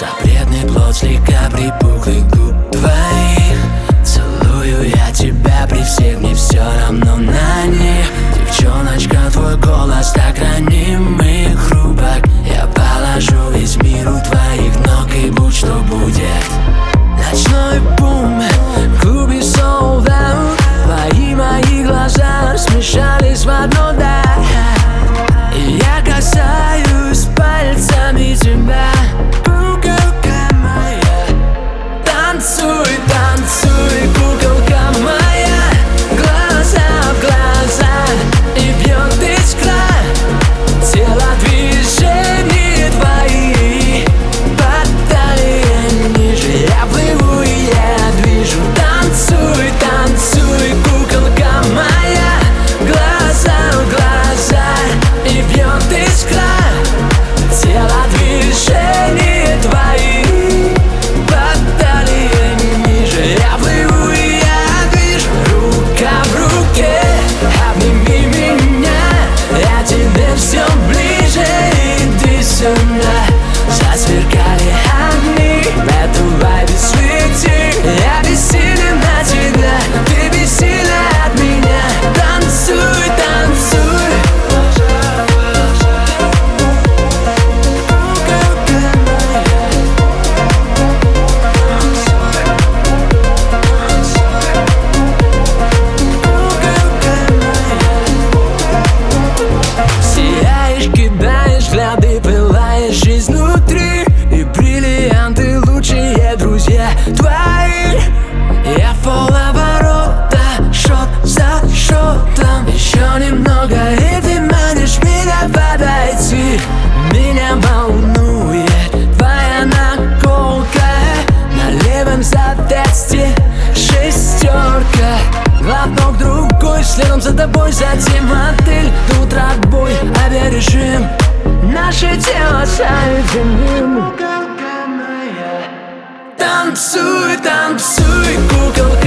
Запретный плод слегка припухлых губ твоих. Целую я тебя при всех, мне все равно на них. Девчоночка, твой голос так раним и хрупок. Я положу весь мир у твоих ног, и будь что будет. Ночной бум в клубе sold out. Твои мои глаза смешались в одно, да. И я касаюсь пальцами тебя. Куколка моя, танцуй, танцуй, куколка моя. Глаза в глаза, и бьет искра. Тело движения твои по талии ниже. Я плыву и я движу. Танцуй, танцуй, куколка моя. Глаза в глаза, и бьет искра. Тело движения твои по талии ниже. Я плыву и я движу. Рука в руке, обними меня. Я тебе все ближе, иди сюда. Засверкали огни, в эту вайбе свети. Я бессилен на тебя, ты бессильна от меня. Танцуй, танцуй. Сияешь, кидаешь взгляды, пылаешь изнутри. И бриллианты лучшие друзья твои. Я в полоборота, шот за шотом. Еще немного, и ты манишь меня подойти. Меня волнует твоя наколка. На левом запястье шестерка. Глоток другой, следом за тобой, затем отель. До утра отбой, авиарежим. Наше тело соединим. Танцуй, танцуй, куколка